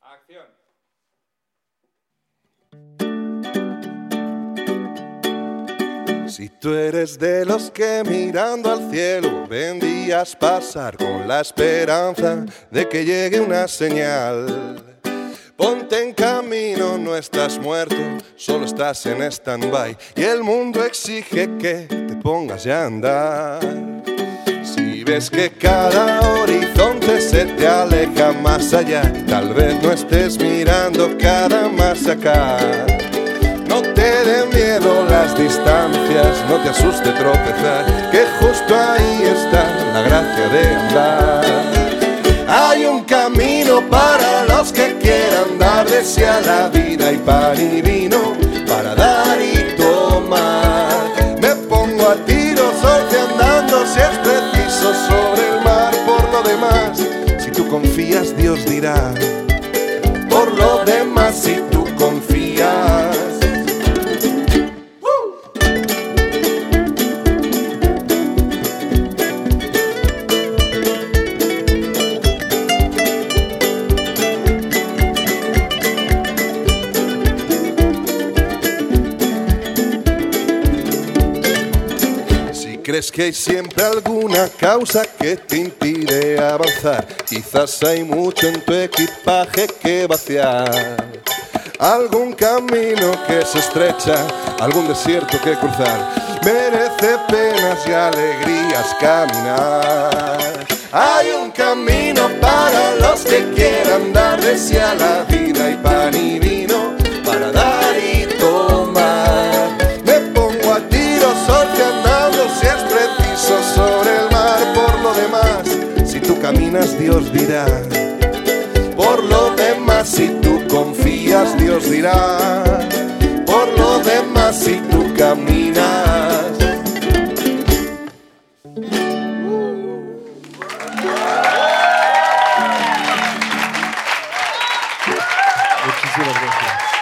Acción. Si tú eres de los que mirando al cielo ven días pasar con la esperanza de que llegue una señal, ponte en camino, no estás muerto, solo estás en stand-by y el mundo exige que te pongas ya a andar. Si ves que cada horizonte se te aleja más allá, tal vez no estés mirando cada más acá. No te den miedo las distancias, no te asuste tropezar, que justo ahí está la gracia de andar. Hay un camino para los que quieran dar de sí a la vida y pan y vino para dar y tomar. Me pongo a tiro, soy andando si es preciso sobre el mar. Por lo demás, si tú confías, Dios dirá. Por lo demás, si tú confías. ¿Crees que hay siempre alguna causa que te impide avanzar? Quizás hay mucho en tu equipaje que vaciar. Algún camino que se estrecha, algún desierto que cruzar. Merece penas y alegrías caminar. Hay un camino para los que quieran dar de sí a la vida y pan y vino para dar y tomar. Me pongo a tiro, andando si es preciso sobre el mar. Por lo demás, si tú caminas, Dios dirá. Por lo demás, si tú confías, Dios dirá. Por lo demás, si tú caminas. Muchísimas gracias.